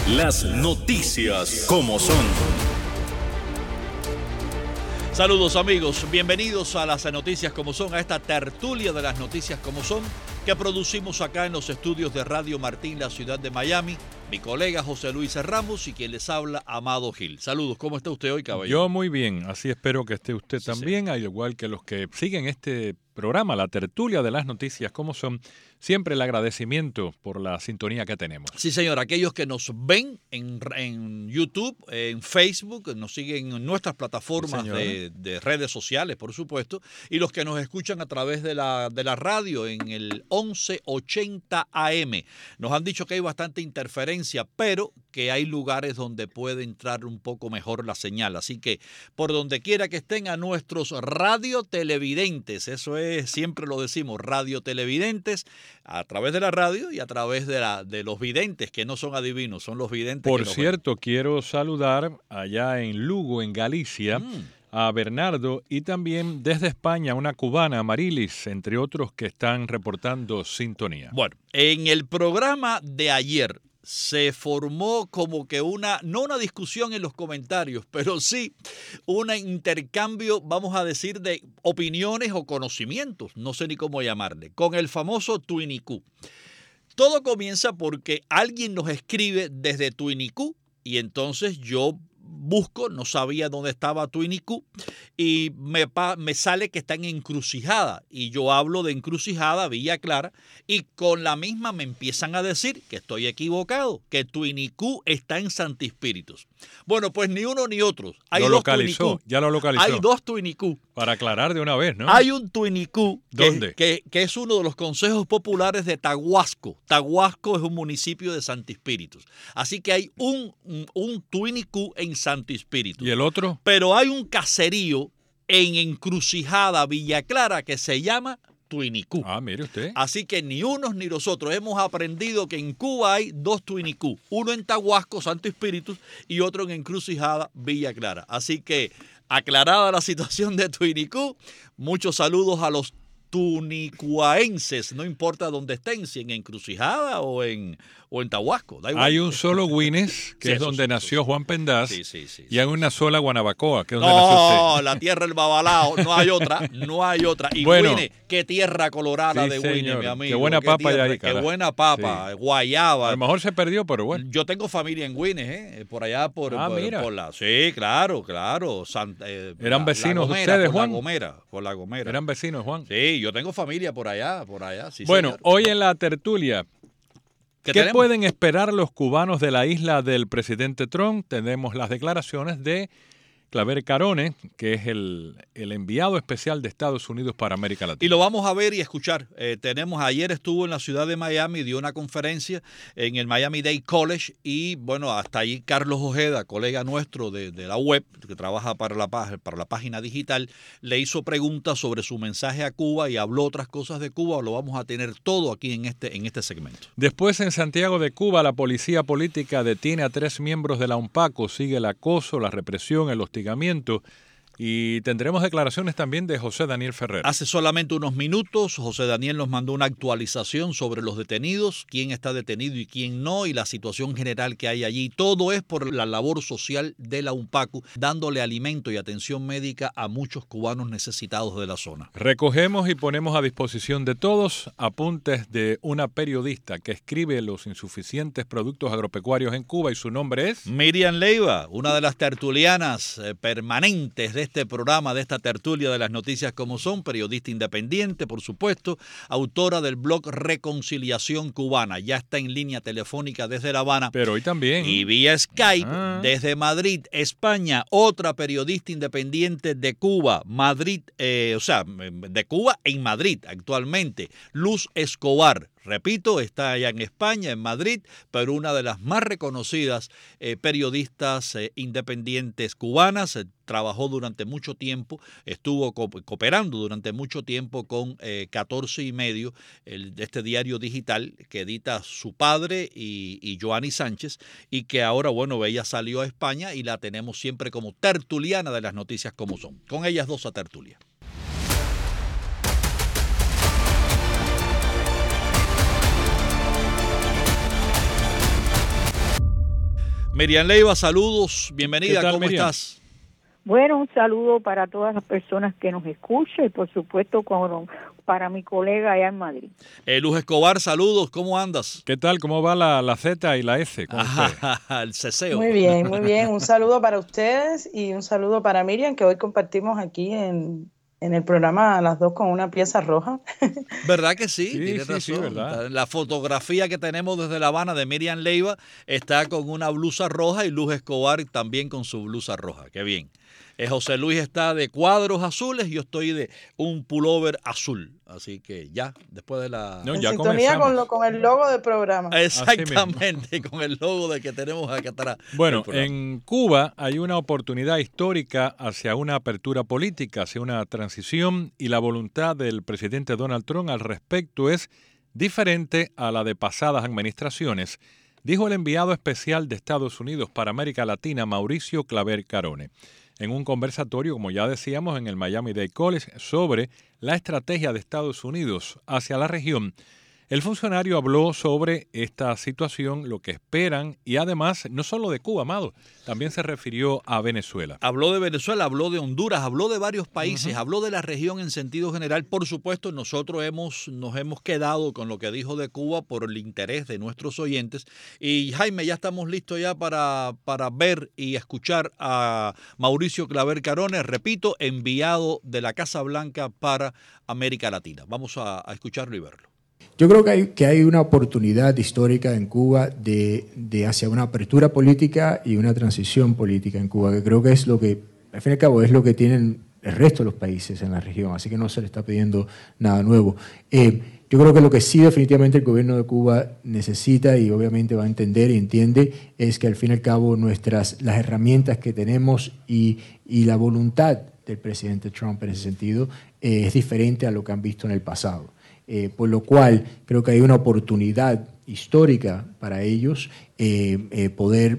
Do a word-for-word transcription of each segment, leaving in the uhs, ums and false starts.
Las noticias como son. Saludos amigos, bienvenidos a las noticias como son, a esta tertulia de las noticias como son que producimos acá en los estudios de Radio Martín, la ciudad de Miami. Mi colega José Luis Ramos y quien les habla, Amado Gil. Saludos, ¿cómo está usted hoy, caballero? Yo muy bien, así espero que esté usted Sí, también, sí. al igual que los que siguen este programa, la tertulia de las noticias como son. Siempre el agradecimiento por la sintonía que tenemos. Sí, señor, aquellos que nos ven en, en YouTube, en Facebook, nos siguen en nuestras plataformas Sí, de, de redes sociales, por supuesto, y los que nos escuchan a través de la, de la radio en el once ochenta A M. Nos han dicho que hay bastante interferencia, pero que hay lugares donde puede entrar un poco mejor la señal. Así que por donde quiera que estén a nuestros radiotelevidentes, eso es, siempre lo decimos, radiotelevidentes, a través de la radio y a través de, la, de los videntes, que no son adivinos, son los videntes. Por que nos cierto, ven. quiero saludar allá en Lugo, en Galicia, Mm. a Bernardo y también desde España una cubana, Marilis, entre otros que están reportando sintonía. Bueno, en el programa de ayer se formó como que una, no una discusión en los comentarios, pero sí un intercambio, vamos a decir, de opiniones o conocimientos, no sé ni cómo llamarle, con el famoso Twinicú. Todo comienza porque alguien nos escribe desde Twinicú y entonces yo busco, no sabía dónde estaba Twinicú y me, me sale que está en Encrucijada y yo hablo de Encrucijada, Villa Clara, y con la misma me empiezan a decir que estoy equivocado, que Twinicú está en Santi Espíritus. Bueno, pues ni uno ni otro. Hay lo dos localizó, Twinicú. ya lo localizó. Hay dos Twinicú. Para aclarar de una vez, ¿no? Hay un Twinicú que, ¿Dónde? Que, que es uno de los consejos populares de Tahuasco. Tahuasco es un municipio de Santi Espíritus. Así que hay un, un, un Twinicú en Santi Espíritus. ¿Y el otro? Pero hay un caserío en Encrucijada, Villa Clara, que se llama Twinicú. Ah, mire usted. Así que ni unos ni los otros. Hemos aprendido que en Cuba hay dos Twinicú. Uno en Tahuasco, Santo Espíritu, y otro en Encrucijada, Villa Clara. Así que, aclarada la situación de Twinicú, muchos saludos a los tunicuaenses, no importa dónde estén, si en Encrucijada o en, o en Tahuasco. Da igual. Hay un solo Güines, que Sí, es eso donde sí, nació eso sí. Juan Pendaz, Sí, sí, sí, y hay sí, una sí. sola Guanabacoa, que es donde nació No, usted. la tierra del Babalao, no hay otra, no hay otra. Y Bueno. Güine, qué tierra colorada Sí, de Güine, señor. mi amigo. Qué buena papa hay tierra, ahí, Qué cara. buena papa, Sí. guayaba. A lo mejor se perdió, pero bueno. Yo tengo familia en Güines, ¿eh? Por allá, por, Ah, por, mira. por la... Sí, claro, claro. San- eh, ¿Eran la- vecinos la de Gomera, ustedes, por Juan? La Gomera, por La Gomera. Eran vecinos, Juan. Sí, yo tengo familia por allá, por allá. Sí, Bueno, señor. hoy en la tertulia, ¿Qué ¿qué tenemos? pueden esperar los cubanos de la isla del presidente Trump? Tenemos las declaraciones de Claver Carone, que es el, el enviado especial de Estados Unidos para América Latina. Y lo vamos a ver y escuchar. Eh, tenemos, ayer estuvo en la ciudad de Miami, dio una conferencia en el Miami Dade College y bueno, hasta ahí Carlos Ojeda, colega nuestro de, de la web, que trabaja para la, para la página digital, le hizo preguntas sobre su mensaje a Cuba y habló otras cosas de Cuba. Lo vamos a tener todo aquí en este, en este segmento. Después, en Santiago de Cuba, la policía política detiene a tres miembros de la UNPACO. Sigue el acoso, la represión, el hostigamiento. Y tendremos declaraciones también de José Daniel Ferrer. Hace solamente unos minutos, José Daniel nos mandó una actualización sobre los detenidos, quién está detenido y quién no, y la situación general que hay allí. Todo es por la labor social de la UNPACU, dándole alimento y atención médica a muchos cubanos necesitados de la zona. Recogemos y ponemos a disposición de todos apuntes de una periodista que escribe los insuficientes productos agropecuarios en Cuba y su nombre es... Miriam Leiva, una de las tertulianas eh, permanentes de este programa, de esta tertulia de las noticias como son, periodista independiente, por supuesto, autora del blog Reconciliación Cubana. Ya está en línea telefónica desde La Habana. Pero hoy también. Y vía Skype Ah. desde Madrid, España, otra periodista independiente de Cuba, Madrid, eh, o sea, de Cuba en Madrid actualmente, Luz Escobar. Repito, está allá en España, en Madrid, pero una de las más reconocidas eh, periodistas eh, independientes cubanas. Eh, trabajó durante mucho tiempo, estuvo co cooperando durante mucho tiempo con eh, catorce y medio, el, este diario digital que edita su padre y, y Joanny Sánchez, y que ahora, bueno, ella salió a España y la tenemos siempre como tertuliana de las noticias como son. Con ellas dos a tertulia. Miriam Leiva, saludos, bienvenida, ¿Qué tal, ¿cómo Miriam? estás? Bueno, un saludo para todas las personas que nos escuchan y por supuesto con, para mi colega allá en Madrid. Eh, Luz Escobar, saludos, ¿cómo andas? ¿Qué tal? ¿Cómo va la, la Z y la S? ¿Cómo usted? El ceseo. Muy bien, muy bien. Un saludo para ustedes y un saludo para Miriam, que hoy compartimos aquí en, en el programa las dos con una pieza roja. ¿Verdad que sí? Sí, Tienes sí, sí, razón. ¿verdad? La fotografía que tenemos desde La Habana de Miriam Leiva está con una blusa roja y Luz Escobar también con su blusa roja. Qué bien. Eh, José Luis está de cuadros azules, yo estoy de un pullover azul. Así que ya, después de la... No, En ya sintonía comenzamos. con, lo, con el logo del programa. Exactamente, con el logo de que tenemos acá atrás. Bueno, del programa. en Cuba hay una oportunidad histórica hacia una apertura política, hacia una transición, y la voluntad del presidente Donald Trump al respecto es diferente a la de pasadas administraciones, dijo el enviado especial de Estados Unidos para América Latina, Mauricio Claver Carone, en un conversatorio, como ya decíamos, en el Miami-Dade College sobre la estrategia de Estados Unidos hacia la región. El funcionario habló sobre esta situación, lo que esperan, y además, no solo de Cuba, Amado, también se refirió a Venezuela. Habló de Venezuela, habló de Honduras, habló de varios países, uh-huh. habló de la región en sentido general. Por supuesto, nosotros hemos, nos hemos quedado con lo que dijo de Cuba por el interés de nuestros oyentes. Y Jaime, ya estamos listos ya para, para ver y escuchar a Mauricio Claver Carone, repito, enviado de la Casa Blanca para América Latina. Vamos a, a escucharlo y verlo. Yo creo que hay, que hay una oportunidad histórica en Cuba de, de hacia una apertura política y una transición política en Cuba, que creo que es lo que, al fin y al cabo, es lo que tienen el resto de los países en la región, así que no se le está pidiendo nada nuevo. Eh, yo creo que lo que sí definitivamente el gobierno de Cuba necesita y obviamente va a entender y entiende es que al fin y al cabo nuestras, las herramientas que tenemos y, y la voluntad del presidente Trump en ese sentido eh, es diferente a lo que han visto en el pasado. Eh, por lo cual creo que hay una oportunidad histórica para ellos eh, eh, poder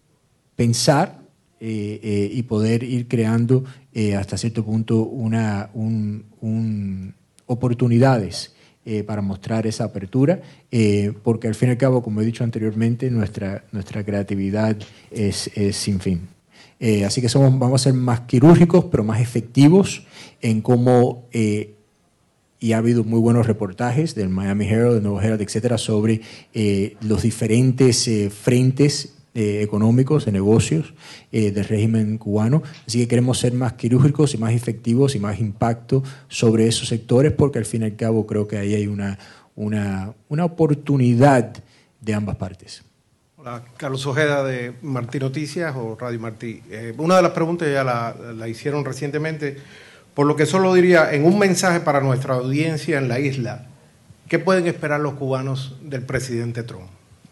pensar eh, eh, y poder ir creando eh, hasta cierto punto una, un, un oportunidades eh, para mostrar esa apertura, eh, porque al fin y al cabo, como he dicho anteriormente, nuestra, nuestra creatividad es, es sin fin. Eh, así que somos, vamos a ser más quirúrgicos, pero más efectivos en cómo... Eh, y ha habido muy buenos reportajes del Miami Herald, del Nuevo Herald, etcétera, sobre eh, los diferentes eh, frentes eh, económicos, de negocios eh, del régimen cubano. Así que queremos ser más quirúrgicos y más efectivos y más impacto sobre esos sectores, porque al fin y al cabo creo que ahí hay una, una, una oportunidad de ambas partes. Hola, Carlos Ojeda de Martí Noticias o Radio Martí. Eh, una de las preguntas ya la, la hicieron recientemente. Por lo que solo diría, en un mensaje para nuestra audiencia en la isla, ¿qué pueden esperar los cubanos del presidente Trump?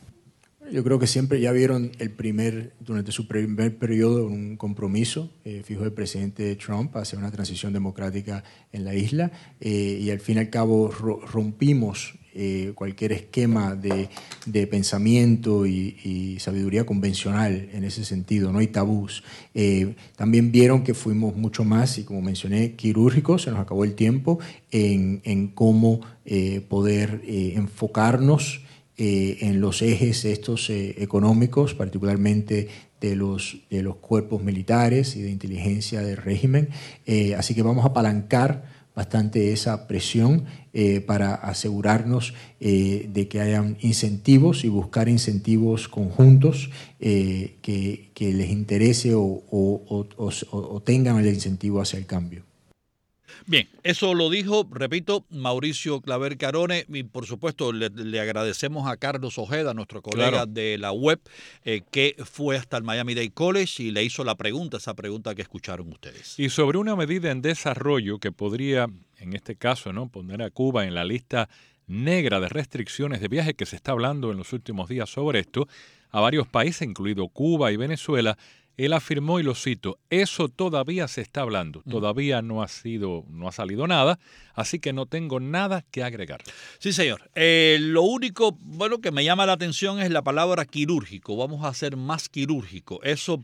Yo creo que siempre ya vieron el primer, durante su primer periodo un compromiso eh, fijo del presidente Trump hacia una transición democrática en la isla eh, y al fin y al cabo rompimos eh, cualquier esquema de, de pensamiento y, y sabiduría convencional en ese sentido, no hay tabús. Eh, también vieron que fuimos mucho más, y como mencioné, quirúrgicos, se nos acabó el tiempo, en, en cómo eh, poder eh, enfocarnos Eh, en los ejes estos eh, económicos, particularmente de los, de los cuerpos militares y de inteligencia del régimen. Eh, así que vamos a apalancar bastante esa presión eh, para asegurarnos eh, de que hayan incentivos y buscar incentivos conjuntos eh, que, que les interese o, o, o, o, o tengan el incentivo hacia el cambio. Bien, eso lo dijo, repito, Mauricio Claver Carone, y por supuesto le, le agradecemos a Carlos Ojeda, nuestro colega Claro. de la web, eh, que fue hasta el Miami-Dade College y le hizo la pregunta, esa pregunta que escucharon ustedes. Y sobre una medida en desarrollo que podría, en este caso, ¿no?, poner a Cuba en la lista negra de restricciones de viaje, que se está hablando en los últimos días sobre esto, a varios países, incluido Cuba y Venezuela. Él afirmó, y lo cito, eso todavía se está hablando, todavía no ha sido, no ha salido nada, así que no tengo nada que agregar. Sí, señor. Eh, lo único, bueno, que me llama la atención es la palabra quirúrgico. Vamos a ser más quirúrgico. Eso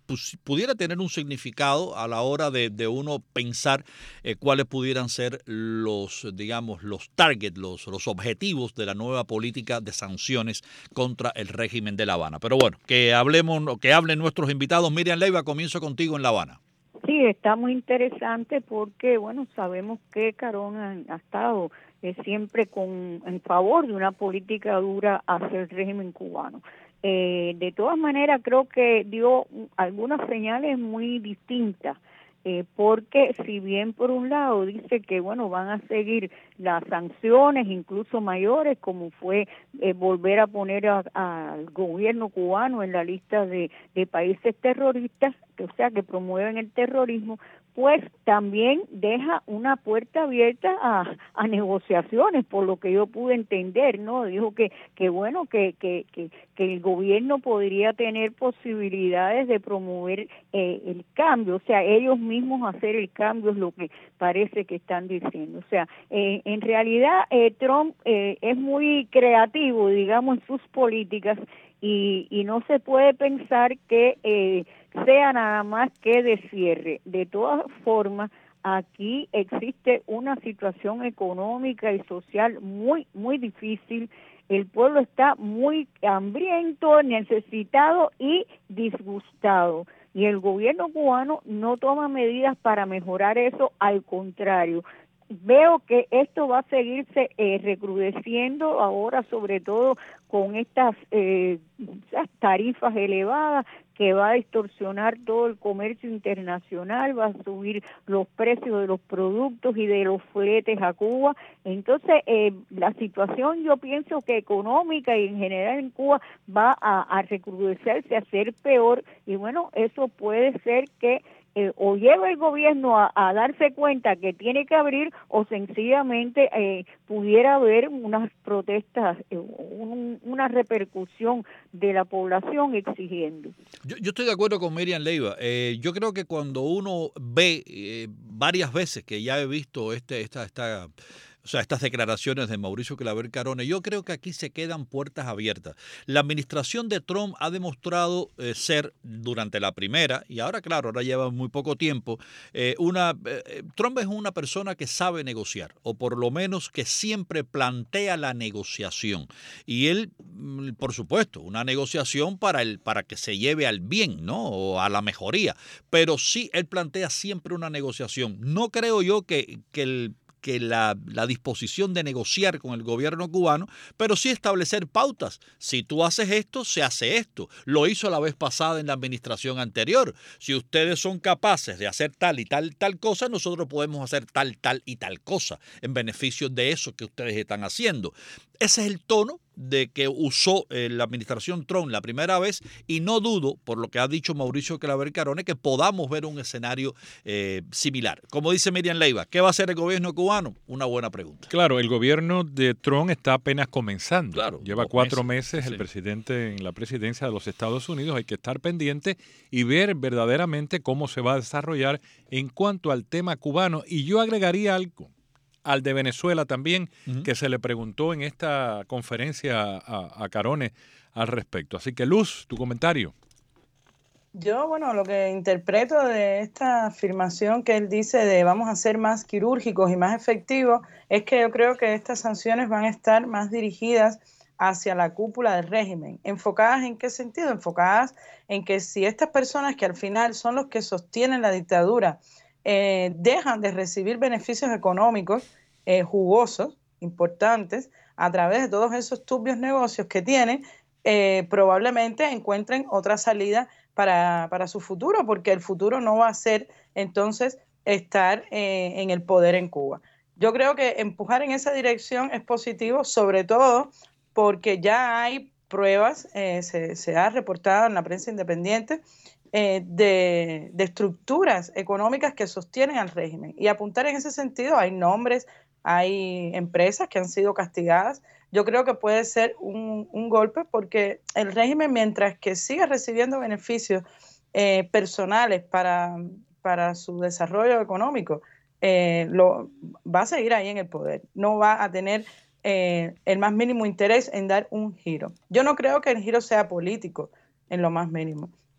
pues, pudiera tener un significado a la hora de, de uno pensar eh, cuáles pudieran ser los, digamos, los targets, los, los objetivos de la nueva política de sanciones contra el régimen de La Habana. Pero bueno, que hablemos, que hablen nuestros invitados. Miriam Leiva, comienzo contigo en La Habana. Sí, está muy interesante porque, bueno, sabemos que Carón ha, ha estado eh, siempre con en favor de una política dura hacia el régimen cubano. Eh, de todas maneras, creo que dio algunas señales muy distintas, eh, porque si bien por un lado dice que, bueno, van a seguir las sanciones, incluso mayores, como fue eh, volver a poner al gobierno cubano en la lista de, de países terroristas, que, o sea, que promueven el terrorismo, pues también deja una puerta abierta a, a negociaciones, por lo que yo pude entender, ¿no? Dijo que, que bueno, que, que, que, que el gobierno podría tener posibilidades de promover eh, el cambio, o sea, ellos mismos hacer el cambio es lo que parece que están diciendo. O sea, eh, en realidad eh, Trump eh, es muy creativo, digamos, en sus políticas y, y no se puede pensar que eh, sea nada más que de cierre. De todas formas, aquí existe una situación económica y social muy, muy difícil. El pueblo está muy hambriento, necesitado y disgustado. Y el gobierno cubano no toma medidas para mejorar eso, al contrario. Veo que esto va a seguirse eh, recrudeciendo ahora, sobre todo con estas eh, tarifas elevadas, que va a distorsionar todo el comercio internacional, va a subir los precios de los productos y de los fletes a Cuba. Entonces, eh, la situación, yo pienso que económica y en general en Cuba va a, a recrudecerse, a ser peor, y bueno, eso puede ser que Eh, o lleva el gobierno a, a darse cuenta que tiene que abrir, o sencillamente eh, pudiera haber unas protestas, eh, un, una repercusión de la población exigiendo. Yo, yo estoy de acuerdo con Miriam Leiva. Eh, yo creo que cuando uno ve eh, varias veces, que ya he visto este, esta, esta O sea, estas declaraciones de Mauricio Claver Carone, yo creo que aquí se quedan puertas abiertas. La administración de Trump ha demostrado eh, ser, durante la primera, y ahora claro, ahora lleva muy poco tiempo, eh, una eh, Trump es una persona que sabe negociar, o por lo menos que siempre plantea la negociación. Y él, por supuesto, una negociación para, el, para que se lleve al bien, ¿no? O a la mejoría. Pero sí, él plantea siempre una negociación. No creo yo que, que el que la, la disposición de negociar con el gobierno cubano, pero sí establecer pautas. Si tú haces esto, se hace esto. Lo hizo la vez pasada en la administración anterior. Si ustedes son capaces de hacer tal y tal, tal cosa, nosotros podemos hacer tal, tal y tal cosa en beneficio de eso que ustedes están haciendo. Ese es el tono de que usó eh, la administración Trump la primera vez, y no dudo, por lo que ha dicho Mauricio Claver Carone, que podamos ver un escenario eh, similar. Como dice Miriam Leiva, ¿qué va a hacer el gobierno cubano? Una buena pregunta. Claro, el gobierno de Trump está apenas comenzando. Claro, Lleva cuatro meses, meses sí. el presidente en la presidencia de los Estados Unidos. Hay que estar pendiente y ver verdaderamente cómo se va a desarrollar en cuanto al tema cubano. Y yo agregaría algo al de Venezuela también, uh-huh. que se le preguntó en esta conferencia a, a Carone al respecto. Así que, Luz, tu comentario. Yo, bueno, lo que interpreto de esta afirmación que él dice de vamos a ser más quirúrgicos y más efectivos, es que yo creo que estas sanciones van a estar más dirigidas hacia la cúpula del régimen. ¿Enfocadas en qué sentido? Enfocadas en que si estas personas que al final son los que sostienen la dictadura Eh, dejan de recibir beneficios económicos eh, jugosos, importantes, a través de todos esos turbios negocios que tienen, eh, probablemente encuentren otra salida para, para su futuro, porque el futuro no va a ser entonces estar eh, en el poder en Cuba. Yo creo que empujar en esa dirección es positivo, sobre todo porque ya hay pruebas, eh, se, se ha reportado en la prensa independiente, Eh, de, de estructuras económicas que sostienen al régimen. Y apuntar en ese sentido, hay nombres, hay empresas que han sido castigadas. Yo creo que puede ser un, un golpe, porque el régimen, mientras que siga recibiendo beneficios eh, personales para, para su desarrollo económico, eh, lo, va a seguir ahí en el poder. No va a tener eh, el más mínimo interés en dar un giro. Yo no creo que el giro sea político en lo más mínimo.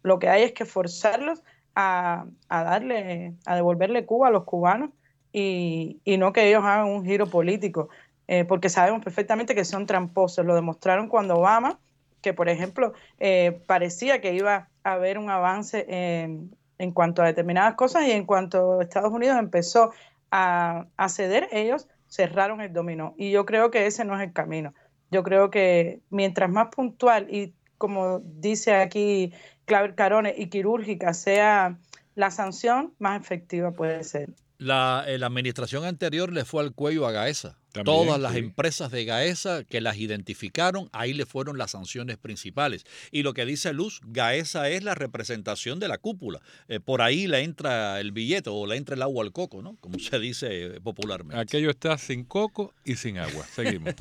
lo que hay es que forzarlos a, a darle, a devolverle Cuba a los cubanos y, y no que ellos hagan un giro político, eh, porque sabemos perfectamente que son tramposos. Lo demostraron cuando Obama, que por ejemplo eh, parecía que iba a haber un avance en, en cuanto a determinadas cosas, y en cuanto Estados Unidos empezó a, a ceder, ellos cerraron el dominó. Y yo creo que ese no es el camino. Yo creo que mientras más puntual y, como dice aquí Claver Carones, y quirúrgica sea la sanción, más efectiva puede ser. La, eh, la administración anterior le fue al cuello a Gaesa. También, Todas las sí. empresas de Gaesa que las identificaron, ahí le fueron las sanciones principales. Y lo que dice Luz, Gaesa es la representación de la cúpula. Eh, por ahí le entra el billete o le entra el agua al coco, ¿no? Como se dice eh, popularmente. Aquello está sin coco y sin agua. Seguimos.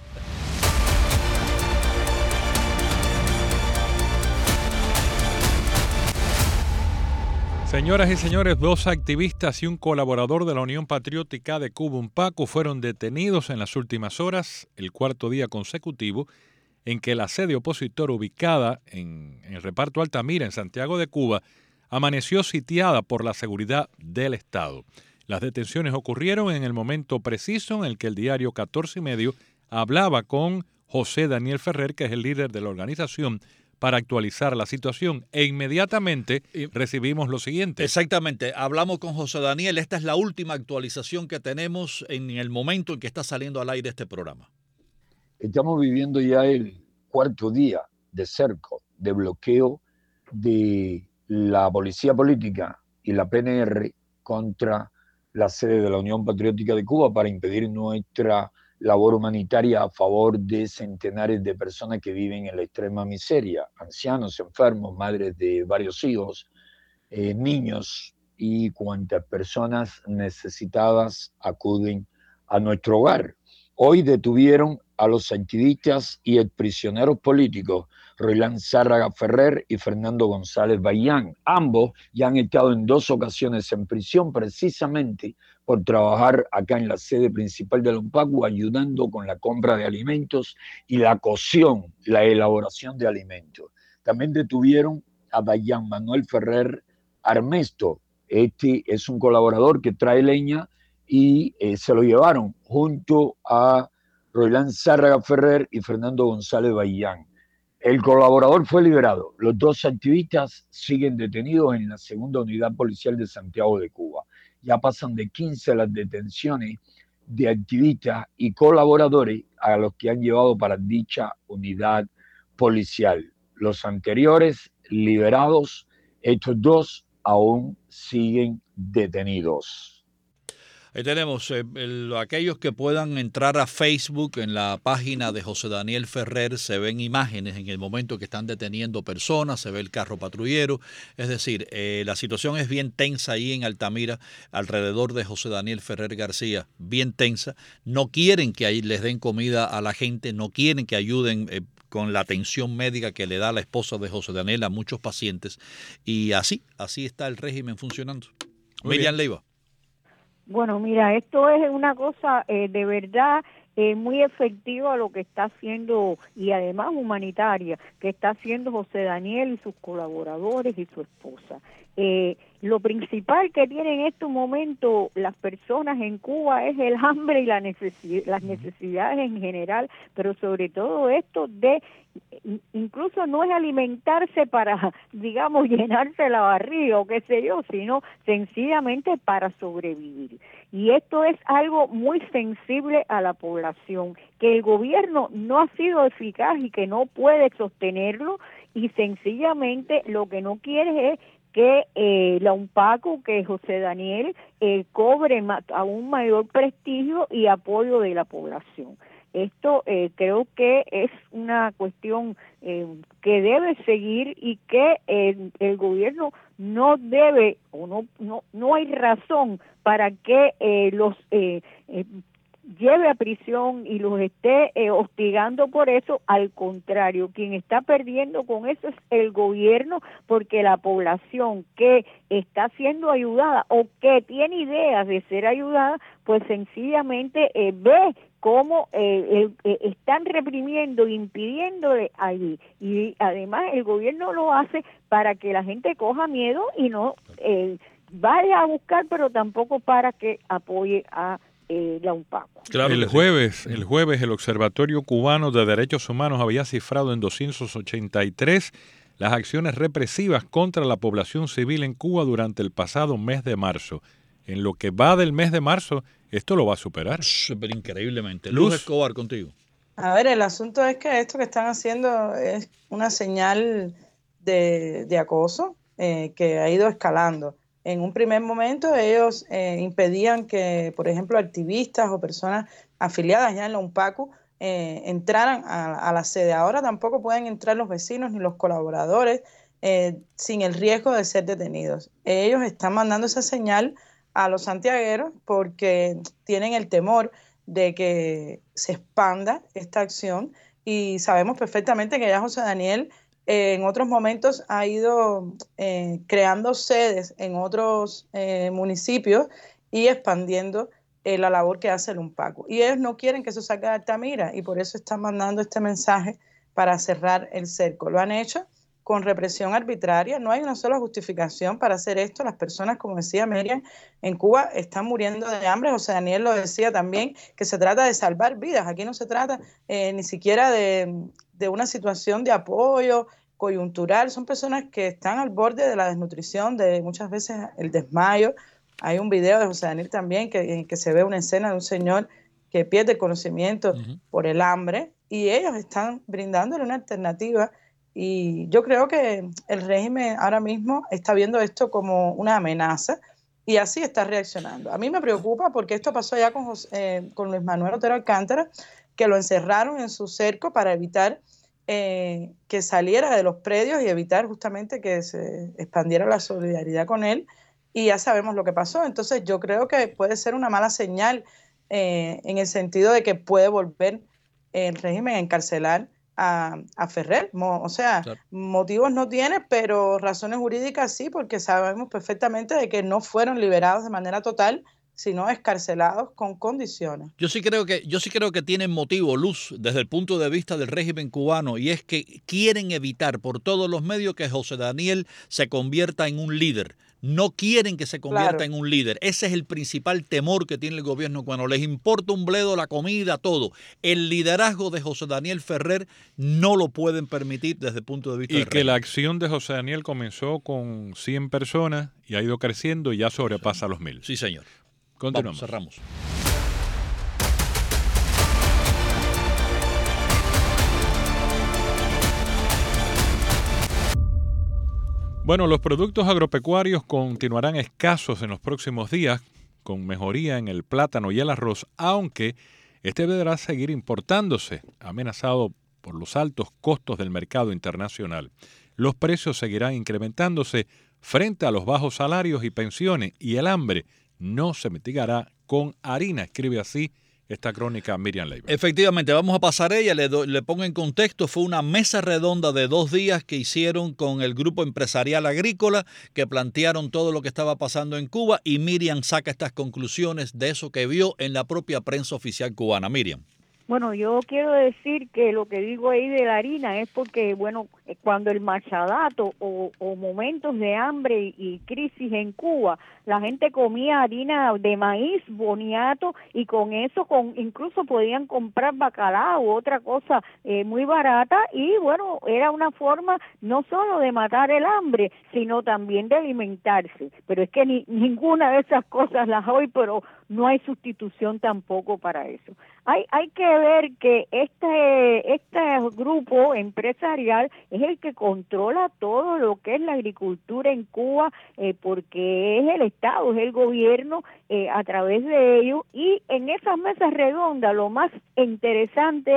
Señoras y señores, dos activistas y un colaborador de la Unión Patriótica de Cuba, UNPACU, fueron detenidos en las últimas horas, el cuarto día consecutivo en que la sede opositora ubicada en, en el reparto Altamira, en Santiago de Cuba, amaneció sitiada por la seguridad del Estado. Las detenciones ocurrieron en el momento preciso en el que el diario catorce y medio hablaba con José Daniel Ferrer, que es el líder de la organización, para actualizar la situación, e inmediatamente recibimos lo siguiente. Exactamente, hablamos con José Daniel. Esta es la última actualización que tenemos en el momento en que está saliendo al aire este programa. Estamos viviendo ya el cuarto día de cerco, de bloqueo de la policía política y la P N R contra la sede de la Unión Patriótica de Cuba para impedir nuestra labor humanitaria a favor de centenares de personas que viven en la extrema miseria, ancianos, enfermos, madres de varios hijos, eh, niños y cuantas personas necesitadas acuden a nuestro hogar. Hoy detuvieron a los activistas y exprisioneros políticos Roilán Zárraga Ferrer y Fernando González Bayán. Ambos ya han estado en dos ocasiones en prisión precisamente por trabajar acá en la sede principal de la UNPACU, ayudando con la compra de alimentos y la cocción, la elaboración de alimentos. También detuvieron a Bayán Manuel Ferrer Armesto. Este es un colaborador que trae leña y eh, se lo llevaron junto a Roilán Zárraga Ferrer y Fernando González Bayán. El colaborador fue liberado. Los dos activistas siguen detenidos en la segunda unidad policial de Santiago de Cuba. Ya pasan de quince las detenciones de activistas y colaboradores a los que han llevado para dicha unidad policial. Los anteriores liberados, estos dos aún siguen detenidos. Ahí tenemos eh, el, aquellos que puedan entrar a Facebook, en la página de José Daniel Ferrer se ven imágenes en el momento que están deteniendo personas, se ve el carro patrullero. Es decir, eh, la situación es bien tensa ahí en Altamira, alrededor de José Daniel Ferrer García, bien tensa. No quieren que ahí les den comida a la gente, no quieren que ayuden eh, con la atención médica que le da la esposa de José Daniel a muchos pacientes. Y así, así está el régimen funcionando. Muy Miriam Leiva. Bueno, mira, esto es una cosa eh, de verdad eh, muy efectiva lo que está haciendo, y además humanitaria, que está haciendo José Daniel y sus colaboradores y su esposa. Eh, lo principal que tienen en este momento las personas en Cuba es el hambre y la necesi- las necesidades en general, pero sobre todo esto de, incluso no es alimentarse para, digamos, llenarse la barriga o qué sé yo, sino sencillamente para sobrevivir. Y esto es algo muy sensible a la población, que el gobierno no ha sido eficaz y que no puede sostenerlo, y sencillamente lo que no quiere es que eh, la UNPACU, que José Daniel, eh, cobre ma- aún mayor prestigio y apoyo de la población. Esto eh, creo que es una cuestión eh, que debe seguir, y que eh, el gobierno no debe, o no no no hay razón para que eh, los eh, eh, lleve a prisión y los esté eh, hostigando por eso. Al contrario, quien está perdiendo con eso es el gobierno, porque la población que está siendo ayudada o que tiene ideas de ser ayudada, pues sencillamente eh, ve cómo eh, el, eh, están reprimiendo, impidiéndole allí. Y además el gobierno lo hace para que la gente coja miedo y no eh, vaya a buscar, pero tampoco para que apoye a eh, la UNPACO. Claro el jueves, sí. el jueves el Observatorio Cubano de Derechos Humanos había cifrado en doscientos ochenta y tres las acciones represivas contra la población civil en Cuba durante el pasado mes de marzo. En lo que va del mes de marzo, esto lo va a superar. Súper increíblemente. Luz, Luz Escobar, contigo. A ver, el asunto es que esto que están haciendo es una señal de, de acoso eh, que ha ido escalando. En un primer momento ellos eh, impedían que, por ejemplo, activistas o personas afiliadas ya en la UNPACU eh, entraran a, a la sede. Ahora tampoco pueden entrar los vecinos ni los colaboradores eh, sin el riesgo de ser detenidos. Ellos están mandando esa señal a los santiagueros porque tienen el temor de que se expanda esta acción, y sabemos perfectamente que ya José Daniel eh, en otros momentos ha ido eh, creando sedes en otros eh, municipios y expandiendo eh, la labor que hace el UNPACU. Y ellos no quieren que eso salga de Altamira, y por eso están mandando este mensaje para cerrar el cerco. Lo han hecho con represión arbitraria. No hay una sola justificación para hacer esto. Las personas, como decía Miriam, en Cuba están muriendo de hambre. José Daniel lo decía también, que se trata de salvar vidas. Aquí no se trata eh, ni siquiera de, de una situación de apoyo coyuntural. Son personas que están al borde de la desnutrición, de muchas veces el desmayo. Hay un video de José Daniel también que, en que se ve una escena de un señor que pierde el conocimiento uh-huh. por el hambre, y ellos están brindándole una alternativa. Y yo creo que el régimen ahora mismo está viendo esto como una amenaza y así está reaccionando. A mí me preocupa porque esto pasó ya con, José, eh, con Luis Manuel Otero Alcántara, que lo encerraron en su cerco para evitar eh, que saliera de los predios y evitar justamente que se expandiera la solidaridad con él. Y ya sabemos lo que pasó. Entonces yo creo que puede ser una mala señal eh, en el sentido de que puede volver el régimen a encarcelar A, a Ferrer, Mo, o sea, claro. motivos no tiene, pero razones jurídicas sí, porque sabemos perfectamente de que no fueron liberados de manera total, sino escarcelados con condiciones. Yo sí creo que, yo sí creo que tienen motivo, Luz, desde el punto de vista del régimen cubano, y es que quieren evitar por todos los medios que José Daniel se convierta en un líder. No quieren que se convierta claro. en un líder. Ese es el principal temor que tiene el gobierno cubano. Les importa un bledo la comida, todo. El liderazgo de José Daniel Ferrer no lo pueden permitir desde el punto de vista y del que régimen. La acción de José Daniel comenzó con cien personas y ha ido creciendo y ya sobrepasa sí. los mil. Sí, señor. Continuamos. Vamos, cerramos. Bueno, los productos agropecuarios continuarán escasos en los próximos días, con mejoría en el plátano y el arroz, aunque este deberá seguir importándose, amenazado por los altos costos del mercado internacional. Los precios seguirán incrementándose frente a los bajos salarios y pensiones, y el hambre no se mitigará con harina, escribe así esta crónica Miriam Leiber. Efectivamente, vamos a pasar ella, le, do, le pongo en contexto, fue una mesa redonda de dos días que hicieron con el grupo empresarial agrícola, que plantearon todo lo que estaba pasando en Cuba, y Miriam saca estas conclusiones de eso que vio en la propia prensa oficial cubana. Miriam. Bueno, yo quiero decir que lo que digo ahí de la harina es porque, bueno, cuando el machadato o, o momentos de hambre y, y crisis en Cuba, la gente comía harina de maíz, boniato, y con eso con incluso podían comprar bacalao u otra cosa eh, muy barata, y bueno, era una forma no solo de matar el hambre, sino también de alimentarse. Pero es que ni, ninguna de esas cosas las hay, pero no hay sustitución tampoco para eso. Hay hay que ver que este este grupo empresarial es el que controla todo lo que es la agricultura en Cuba, eh, porque es el Estado, es el gobierno eh, a través de ellos, y en esas mesas redondas lo más interesante es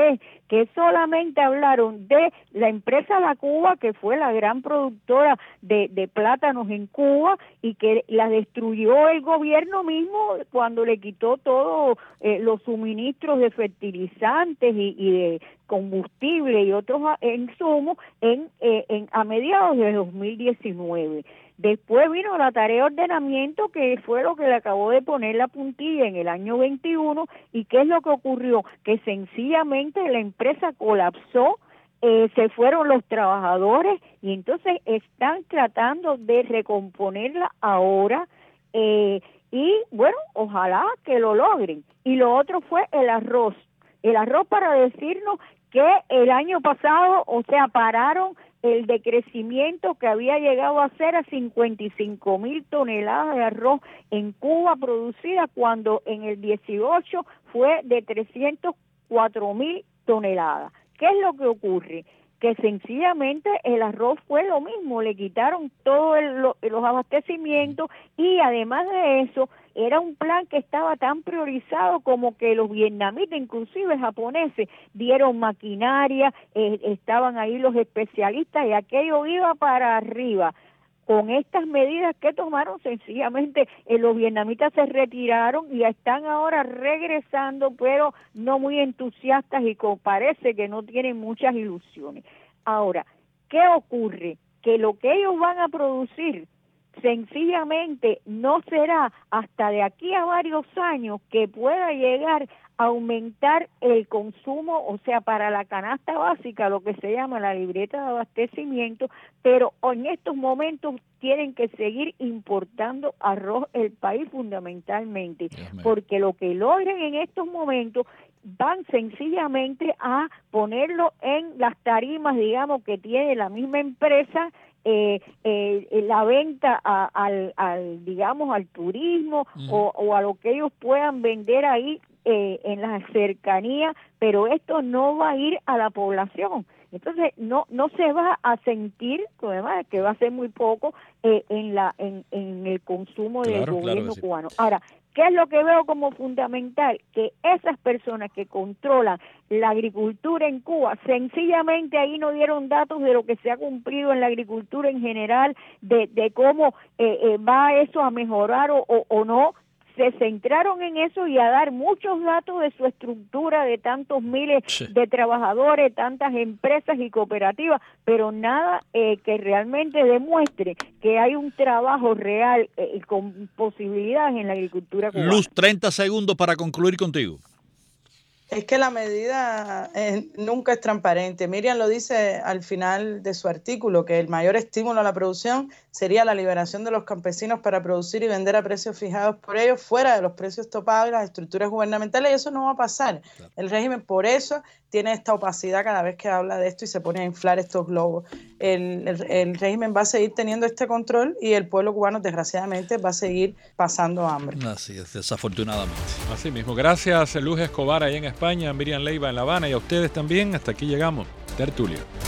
que solamente hablaron de la empresa La Cuba, que fue la gran productora de, de plátanos en Cuba y que la destruyó el gobierno mismo cuando le quitó todos eh, los suministros de fertilizantes y, y de combustible y otros insumos en, eh, en a mediados de dos mil diecinueve. Después vino la tarea de ordenamiento, que fue lo que le acabó de poner la puntilla en el año veintiuno. ¿Y qué es lo que ocurrió? Que sencillamente la empresa colapsó, eh, se fueron los trabajadores y entonces están tratando de recomponerla ahora eh, y bueno, ojalá que lo logren. Y lo otro fue el arroz. El arroz, para decirnos que el año pasado, o sea, pararon el decrecimiento que había llegado a ser a cincuenta y cinco mil toneladas de arroz en Cuba producida, cuando en el dieciocho fue de trescientos cuatro mil toneladas. ¿Qué es lo que ocurre? Que sencillamente el arroz fue lo mismo, le quitaron todos lo, los abastecimientos y además de eso era un plan que estaba tan priorizado como que los vietnamitas, inclusive japoneses, dieron maquinaria, eh, estaban ahí los especialistas y aquello iba para arriba. Con estas medidas que tomaron, sencillamente eh, los vietnamitas se retiraron y están ahora regresando, pero no muy entusiastas y parece que no tienen muchas ilusiones. Ahora, ¿qué ocurre? Que lo que ellos van a producir sencillamente no será hasta de aquí a varios años que pueda llegar a aumentar el consumo, o sea, para la canasta básica, lo que se llama la libreta de abastecimiento, pero en estos momentos tienen que seguir importando arroz el país fundamentalmente, porque lo que logren en estos momentos van sencillamente a ponerlo en las tarimas, digamos, que tiene la misma empresa, eh, eh, la venta a, al, al, digamos, al turismo uh-huh. o, o a lo que ellos puedan vender ahí eh, en la cercanía, pero esto no va a ir a la población. Entonces no no se va a sentir, además que va a ser muy poco eh, en la en, en el consumo claro, del gobierno claro sí. cubano. Ahora, ¿qué es lo que veo como fundamental? Que esas personas que controlan la agricultura en Cuba, sencillamente ahí no dieron datos de lo que se ha cumplido en la agricultura en general, de, de cómo eh, eh, va eso a mejorar o, o, o no. Se centraron en eso y a dar muchos datos de su estructura, de tantos miles sí. de trabajadores, tantas empresas y cooperativas, pero nada eh, que realmente demuestre que hay un trabajo real eh, con posibilidades en la agricultura cubana. Luz, treinta segundos para concluir contigo. Es que la medida eh, nunca es transparente. Miriam lo dice al final de su artículo, que el mayor estímulo a la producción sería la liberación de los campesinos para producir y vender a precios fijados por ellos, fuera de los precios topados y las estructuras gubernamentales, y eso no va a pasar. Claro. El régimen por eso tiene esta opacidad cada vez que habla de esto y se pone a inflar estos globos. El, el, el régimen va a seguir teniendo este control y el pueblo cubano, desgraciadamente, va a seguir pasando hambre. Así es, desafortunadamente. Así mismo. Gracias, Luz Escobar, ahí en España, Miriam Leiva en La Habana, y a ustedes también. Hasta aquí llegamos. Tertulia.